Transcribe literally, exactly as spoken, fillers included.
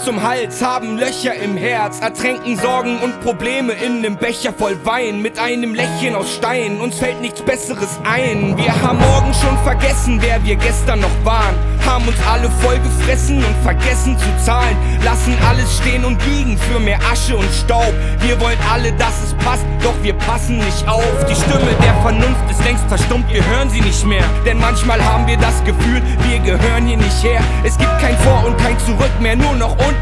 zum Hals, haben Löcher im Herz, ertränken Sorgen und Probleme in nem Becher voll Wein, mit einem Lächeln aus Stein, uns fällt nichts Besseres ein. Wir haben morgen schon vergessen, wer wir gestern noch waren, haben uns alle voll gefressen und vergessen zu zahlen, lassen alles stehen und liegen für mehr Asche und Staub. Wir wollen alle, dass es passt, doch wir passen nicht auf. Die Stimme der Vernunft ist längst verstummt, wir hören sie nicht mehr, denn manchmal haben wir das Gefühl, wir gehören hier nicht her. Es gibt kein Vor und kein Zurück mehr, nur noch unten.